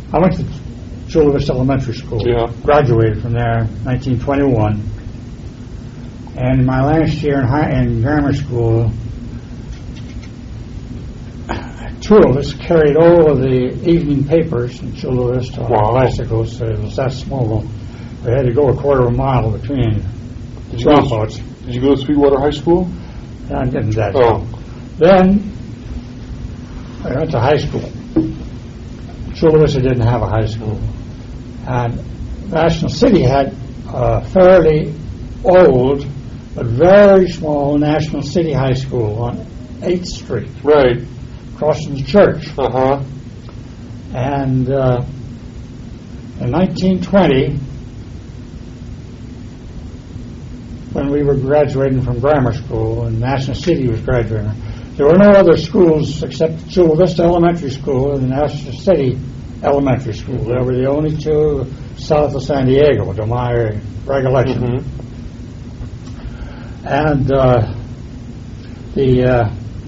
I went to Chula Vista Elementary School. Yeah. Graduated from there in 1921. And my last year in grammar school, two of us carried all of the evening papers in Chula Vista on bicycles. So it was that small. We had to go a quarter of a mile between dropouts. Did you go to Sweetwater High School? I didn't that. Oh. Then I went to high school. Chula Vista didn't have a high school. And National City had a fairly old but very small National City High School on 8th Street. Right. Across from the church. Uh-huh. And in 1920, when we were graduating from grammar school and National City was graduating, there were no other schools except Chula Vista Elementary School and the National City Elementary School. They were the only two south of San Diego, to my recollection. Mm-hmm. And the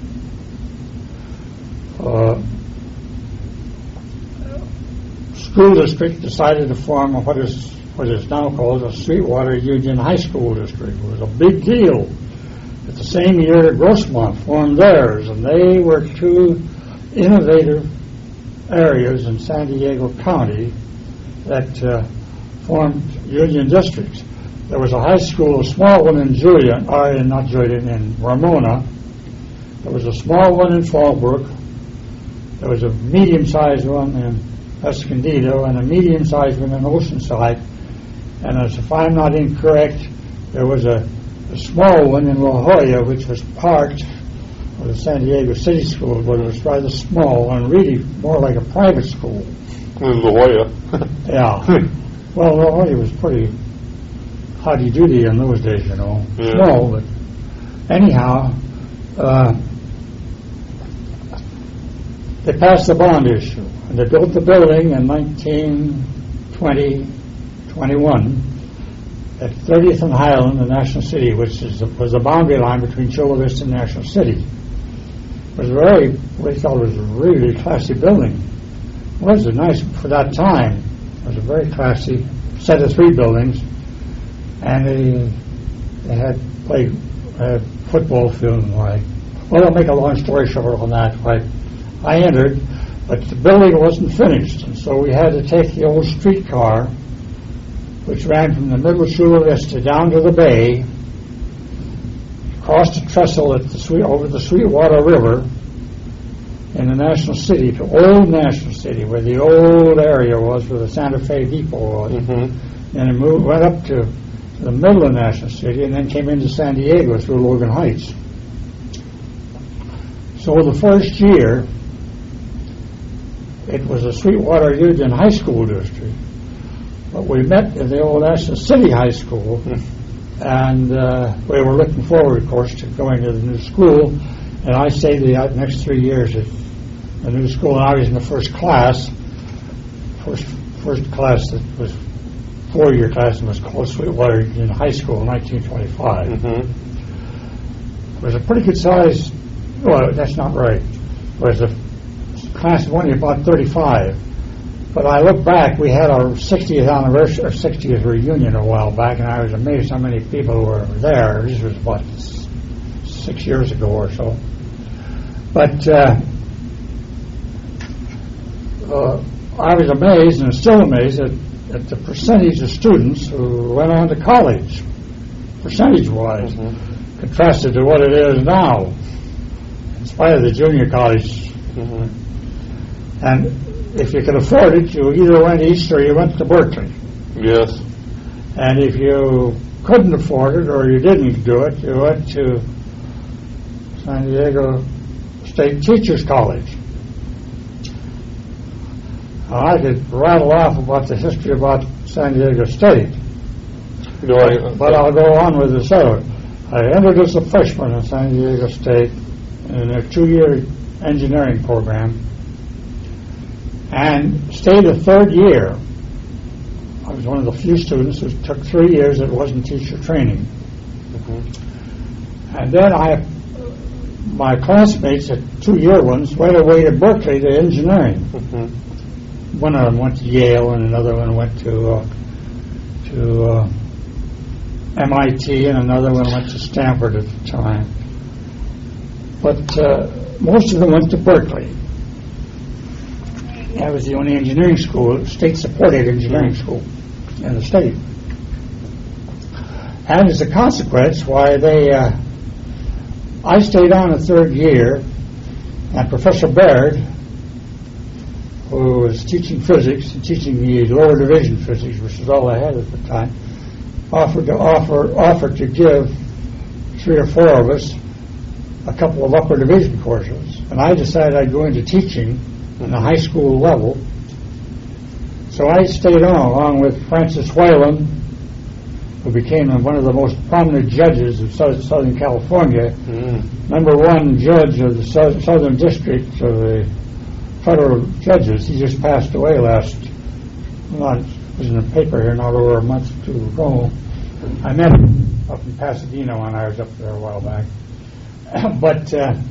school district decided to form what is now called a Sweetwater Union High School District. It was a big deal. At the same year, Grossmont formed theirs, and they were two innovative areas in San Diego County that formed union districts. There was a high school, a small one in in Ramona. There was a small one in Fallbrook. There was a medium-sized one in Escondido and a medium-sized one in Oceanside. And as if I'm not incorrect, there was a small one in La Jolla, which was part of the San Diego City School, but it was rather small and really more like a private school. In La Jolla. Yeah. Well, La Jolla was pretty howdy-doody in those days, you know. Yeah. Small, but anyhow, they passed the bond issue, and they built the building in 1921 at 30th and Highland in National City, which was the boundary line between Chula Vista and National City. It was we thought it was a really classy building. It was nice for that time. It was a very classy set of three buildings, and they had played football field and like. Well, I'll make a long story short on that. I entered, but the building wasn't finished, and so we had to take the old streetcar, which ran from the middle of Chula Vista down to the bay, crossed the trestle over the Sweetwater River in the National City, to Old National City, where the old area was, where the Santa Fe Depot was. Mm-hmm. And it went up to the middle of National City and then came into San Diego through Logan Heights. So the first year, it was a Sweetwater Union High School District. But we met in the old National City High School, and we were looking forward, of course, to going to the new school. And I stayed the next 3 years at the new school, and I was in the first class. First class that was 4-year class and was called Sweetwater Union High School in 1925. Mm-hmm. It was a pretty good size. Well, that's not right. It was a class of only about 35. But I look back, we had our 60th anniversary, or 60th reunion a while back, and I was amazed how many people were there. This was about 6 years ago or so. But I was amazed, and still amazed, at the percentage of students who went on to college, percentage-wise, contrasted to what it is now, in spite of the junior college. Mm-hmm. And if you could afford it, you either went east or you went to Berkeley. Yes. And if you couldn't afford it or you didn't do it, you went to San Diego State Teachers College. Now, I could rattle off about the history about San Diego State, but I'll go on with this other. I entered as a freshman at San Diego State in a 2-year engineering program, and stayed a third year. I was one of the few students who took 3 years that wasn't teacher training. Mm-hmm. And then my classmates at 2-year ones went away to Berkeley to engineering. Mm-hmm. one of them went to Yale, and another one went to MIT, and another one went to Stanford at the time. But most of them went to Berkeley. That was the only engineering school, state-supported engineering school in the state. And as a consequence, I stayed on a third year, and Professor Baird, who was teaching physics and teaching the lower division physics, which was all I had at the time, offered to give 3 or 4 of us a couple of upper division courses. And I decided I'd go into teaching in the high school level. So I stayed on along with Francis Whalen, who became one of the most prominent judges of Southern California, #1 judge of the Southern District of the federal judges. He just passed away last month. It was in the paper here not over a month or 2 ago. I met him up in Pasadena when I was up there a while back. But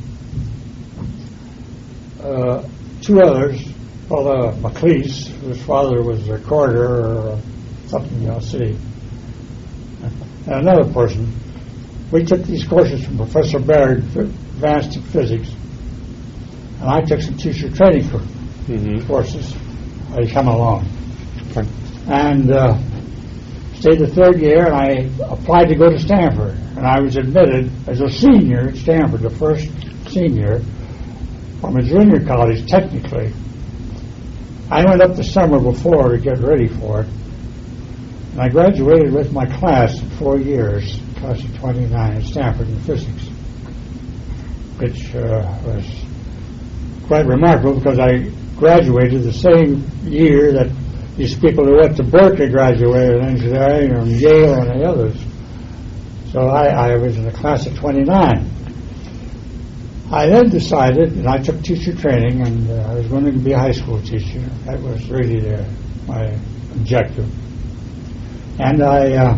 2 others, Father McLeese, whose father was a recorder or something, city, and another person. We took these courses from Professor Baird, advanced in physics, and I took some teacher training courses. I come along. Okay. And stayed the third year, and I applied to go to Stanford. And I was admitted as a senior at Stanford, the first senior from a junior college, technically. I went up the summer before to get ready for it. And I graduated with my class in 4 years, class of 29 at Stanford in physics, which was quite remarkable because I graduated the same year that these people who went to Berkeley graduated in engineering, and Yale and the others. So I was in the class of 29. I then decided, and I took teacher training, and I was going to be a high school teacher. That was really my objective. And I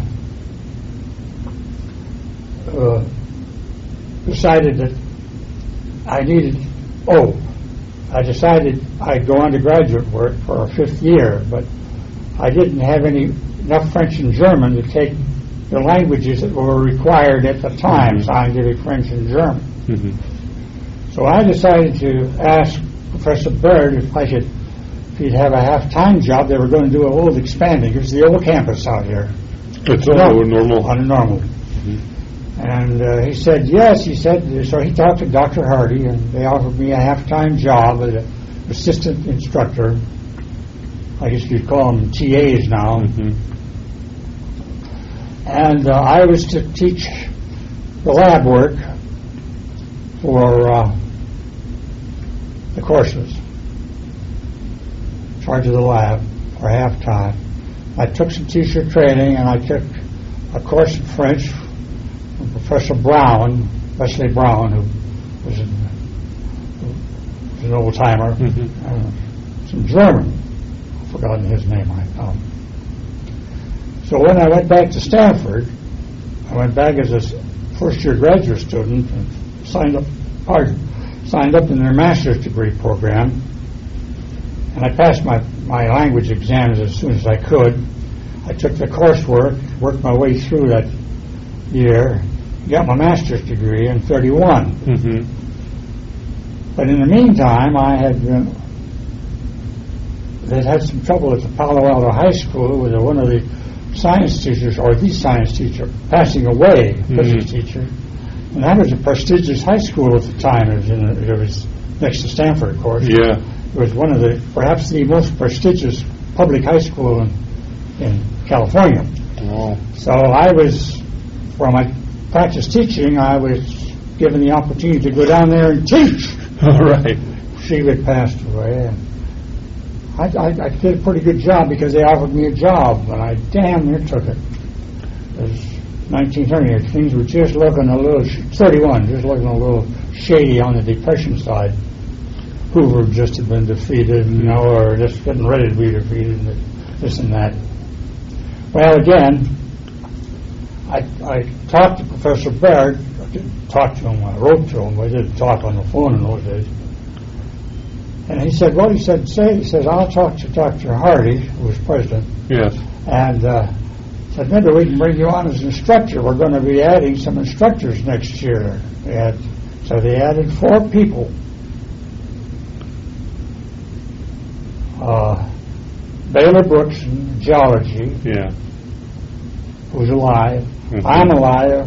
decided that I decided I'd go on to graduate work for a 5th year, but I didn't have enough French and German to take the languages that were required at the time, scientific French and German. So I decided to ask Professor Baird if he'd have a half-time job. They were going to do a little expanding. It was the old campus out here. It's normal. On a normal. And he said, yes, he said. So he talked to Dr. Hardy, and they offered me a half-time job as an assistant instructor. I guess you'd call them TAs now. And I was to teach the lab work for the courses. In charge of the lab for half-time. I took some teacher training, and I took a course in French from Professor Brown, Wesley Brown, who was an old-timer, some German. I've forgotten his name right now. So when I went back to Stanford, I went back as a first-year graduate student and signed up in their master's degree program. And I passed my language exams as soon as I could. I took the coursework, worked my way through that year, got my master's degree in 31. But in the meantime, they'd had some trouble at the Palo Alto High School with one of the science teachers, or the science teacher, passing away, physics teacher. And that was a prestigious high school at the time. It was next to Stanford, of course. Yeah. It was one of perhaps the most prestigious public high school in California. Wow. So for my practice teaching, I was given the opportunity to go down there and teach. All right. She had passed away. And I did a pretty good job because they offered me a job, and I damn near took it. It was 1930. Things were just looking a little, 31, just looking a little shady on the Depression side. Hoover just had been defeated, or just getting ready to be defeated, and this and that. Well, again, I talked to Professor Baird. I didn't talk to him when I wrote to him. I didn't talk on the phone in those days. And he said, well, he says, I'll talk to Dr. Hardy, who was president, Yes. and said, maybe we can bring you on as an instructor. We're going to be adding some instructors next year. So they added 4 people. Baylor Brooks in geology, Yeah. who's alive. Mhm. I'm alive.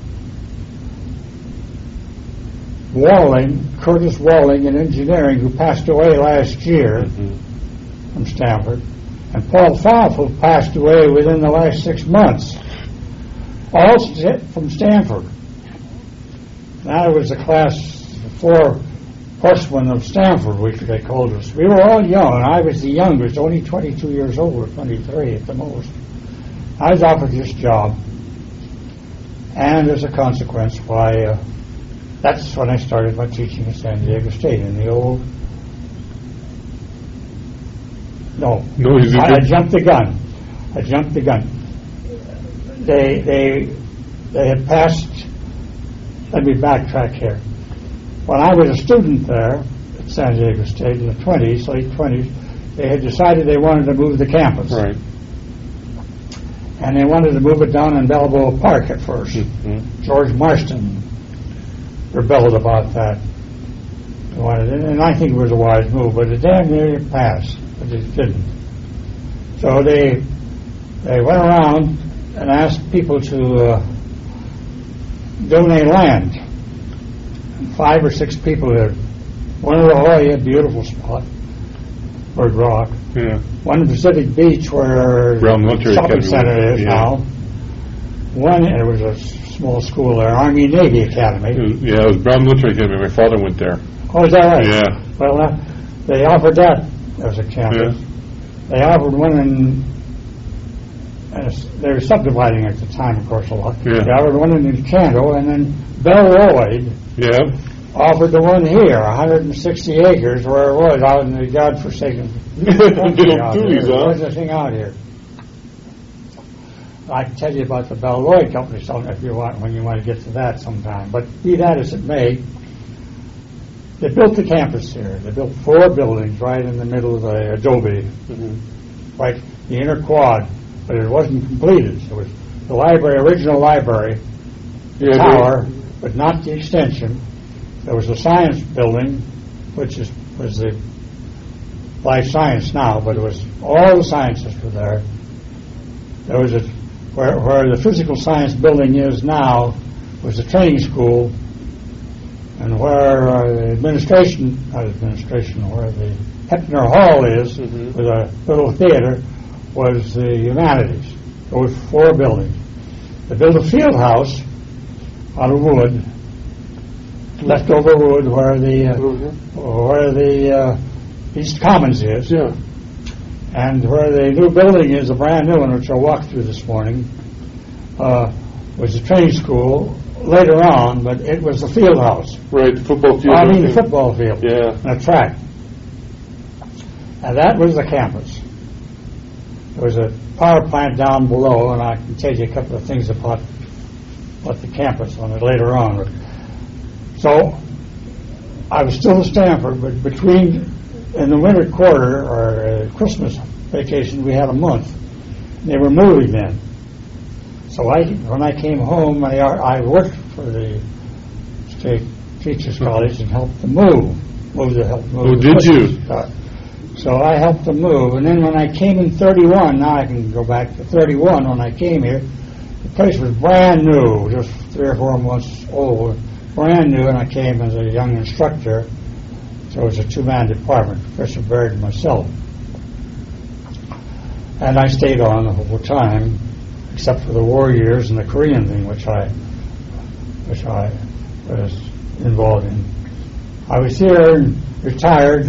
Curtis Walling in engineering, who passed away last year from Stanford, and Paul Pfaff, who passed away within the last 6 months, all from Stanford. That was the class 4 horsemen of Stanford, they called us. We were all young. I was the youngest, only 22 years old, or 23 at the most. I was offered this job, and as a consequence, that's when I started my teaching at San Diego State in the old. No, I jumped the gun. They had passed. Let me backtrack here. When I was a student there at San Diego State in the late 20s, they had decided they wanted to move the campus. Right. And they wanted to move it down in Balboa Park at first. George Marston rebelled about that. And I think it was a wise move, but it damn near passed, but it didn't. So they went around and asked people to donate land. And 5 or 6 people did. One in La Jolla, beautiful spot, Bird Rock. Yeah. One in Pacific Beach, where Brown the Military shopping Academy. center is Yeah. now. One, and it was a small school there, Army Navy Academy. Yeah, it was Brown Military Academy. My father went there. Oh, is that right? Yeah. Well, they offered that as a campus. Yeah. They offered one in, they were subdividing at the time, of course, a lot. Yeah. They offered one in Canto, and then Bell Lloyd Yeah. offered the one here, 160 acres, where it was out in the godforsaken Little out Dewey's, here. huh? Where's the thing out here? I can tell you about the Bell Lloyd Company if you want, when you want to get to that sometime. But be that as it may, they built the campus here. They built 4 buildings right in the middle of the adobe, right, the inner quad, but it wasn't completed. It was the library, original library, tower, but not the extension. There was a science building, which was the life science now, but it was all the sciences were there. There was where the physical science building is now was a training school, and where the where the Hepner Hall is, with a little theater, was the humanities. Those 4 buildings. They built a field house out of wood, leftover wood, where the East Commons is. Yeah. And where the new building is, a brand new one, which I walked through this morning, was a training school later on, but it was the field house. Right, the football field. The football field. Yeah. And a track. And that was the campus. There was a power plant down below, and I can tell you a couple of things about the campus on it later on. So I was still at Stanford, but in the winter quarter, or Christmas vacation, we had a month. They were moving then. So when I came home, I worked for the State Teachers College and helped them move. Oh, did you? So I helped them move. And then when I came in 31, now I can go back to 31, when I came here, the place was brand new, just 3 or 4 months old, brand new, and I came as a young instructor. So it was a 2-man department, Professor Baird and myself. And I stayed on the whole time, except for the war years and the Korean thing, which I was involved in. I was here and retired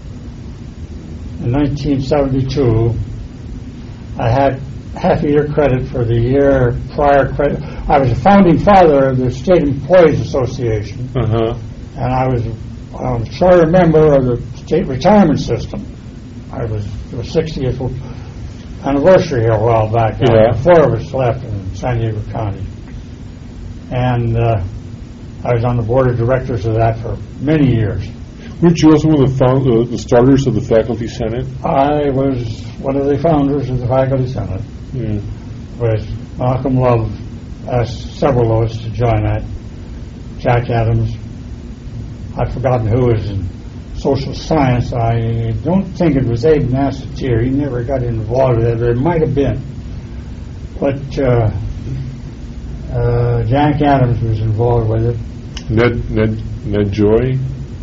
in 1972. I had half-a-year credit for the year prior credit. I was a founding father of the State Employees Association, and I was a charter member of the state retirement system. It was the 60th anniversary here a while back. Yeah. 4 of us left in San Diego County. And I was on the board of directors of that for many years. Weren't you also one of the starters of the Faculty Senate? I was one of the founders of the Faculty Senate. Yeah. With Malcolm Love asked several of us to join that. Jack Adams. I've forgotten who was in social science. I don't think it was Abe Nassatir. He never got involved with it. There might have been. But Jack Adams was involved with it. Ned Joy?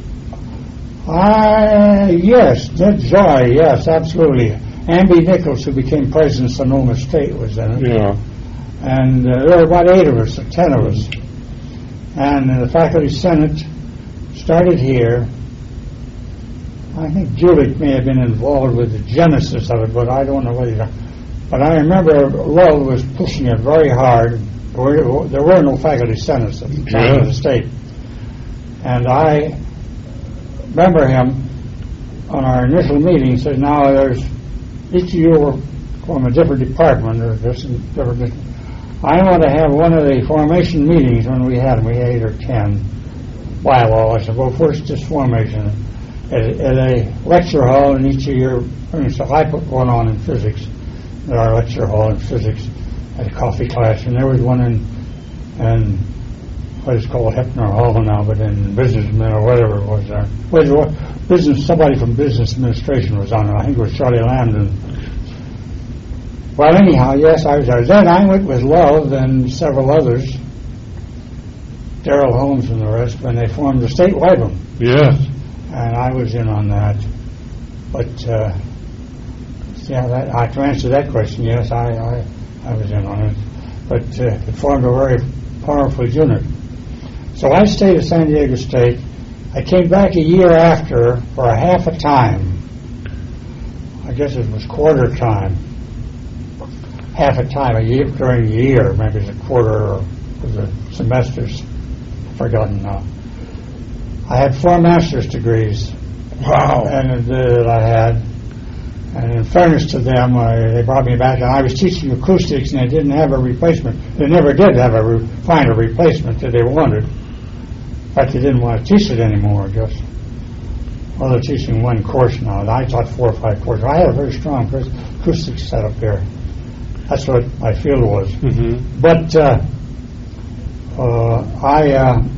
Yes, Ned Joy, yes, absolutely. Amby Nichols, who became president of Sonoma State, was in it. Yeah. And there were about 8 of us, or 10 of us. And the Faculty Senate started here. I think Julick may have been involved with the genesis of it, but I don't know whether. But I remember Love was pushing it very hard. There were no Faculty Senates at the time of the state. And I remember him on our initial meeting said, now there's each of you are from a different department or different. I want to have one of the formation meetings when we had them. We had 8 or 10 bylaw. I said, well, first just formation at a lecture hall in each of your. So I put one on in physics at our lecture hall in physics at a coffee class, and there was one in what is called Hepner Hall now, but in Businessmen or whatever it was there. Somebody from business administration was on it. I think it was Charlie Lambden. Well, anyhow, yes, I was there. Then I went with Love and several others, Darrell Holmes and the rest, when they formed the State Wyvern. Yes. And I was in on that. But, to answer that question, yes, I was in on it. But it formed a very powerful unit. So I stayed at San Diego State. I came back a year after for a half a time. I guess it was quarter time. Half a time a year during the year, maybe it's a quarter of the semesters. Forgotten now. I had 4 master's degrees. Wow. And that I had. And in fairness to them, they brought me back, and I was teaching acoustics, and they didn't have a replacement. They never did have find a replacement that they wanted. In fact, they didn't want to teach it anymore. Well, they're teaching one course now. And I taught 4 or 5 courses. I had a very strong acoustics setup there. That's what my field was. Mm-hmm. But I